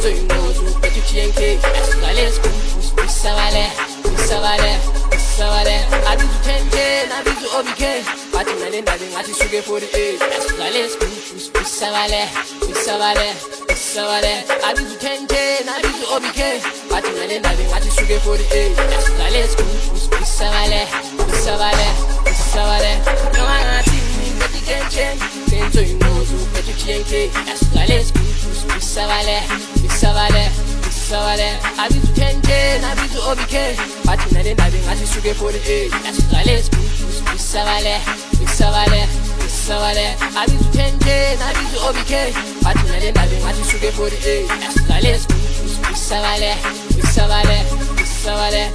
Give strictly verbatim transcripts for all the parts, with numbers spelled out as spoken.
Penzo ingozu petu chienke Asugales kumpus Bisavale Bisavale Bisavale Abizu tente Nabizu obike Pati nane nade ngati suge forty-eight Asugales kumpus Bisavale Bisavale Bisavale Abizu tente Nabizu obike Pati nane nade ngati suge forty-eight Asugales kumpus Bisavale Bisavale Bisavale Nomangati Ngati kenche Penzo ingozu petu chienke Asugales kumpus Bisavale Bisavale Bisavale Abizu tente Nabizu obike Pati nane nade ngati suge forty-eight Asugales kumpus Bisavale Bisavale Bisavale Abizu tente Nabizu obike Pati nane nade ngati suge forty-eight Asugales kumpus Bisavale Bisavale Bisavale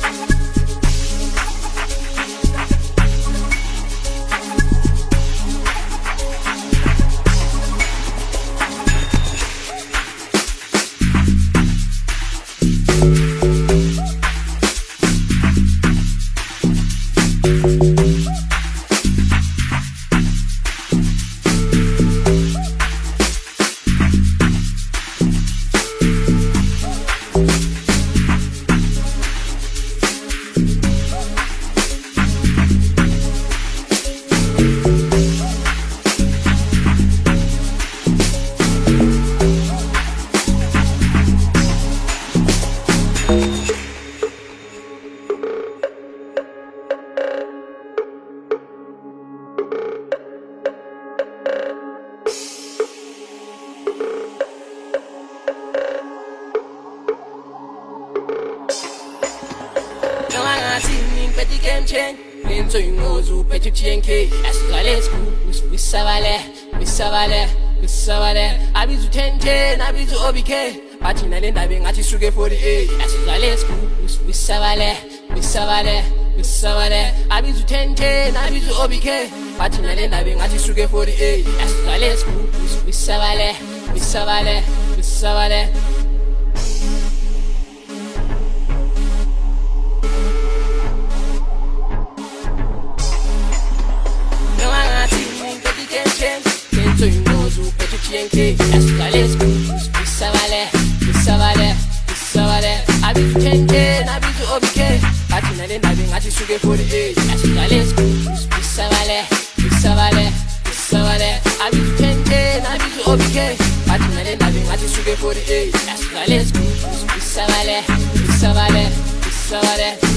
Penzo ingozu petu chienke Asugales kumpus Bisavale Bisavale Bisavale Abizu tente Nabizu obike Pati nane nade ngati suge forty-eight Asugales kumpus Bisavale Bisavale Bisavale Abizu tente Nabizu obike Pati nane nade ngati suge forty-eight Asugales kumpus Bisavale Bisavale Bisavale Penzo ingozu petu chienke Asugales kumpus Bisavale Bisavale Bisavale Abizu tente Nabizu obike Pati nane nade ngati suge forty-eight Asugales kumpus Bisavale Bisavale Bisavale Abizu tente Nabizu obike Pati nane nade ngati suge forty-eight Asugales kumpus Bisavale Bisavale Bisavale